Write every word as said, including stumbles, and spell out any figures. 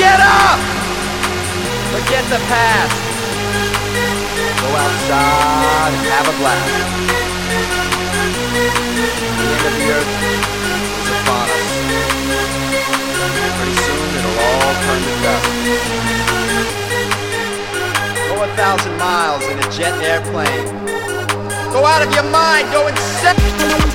Get up! Forget the past. Go outside and have a blast. The end of the earth is upon us. Pretty soon it'll all turn to dust. Go a thousand miles in a jet airplane. Go out of your mind, go insane.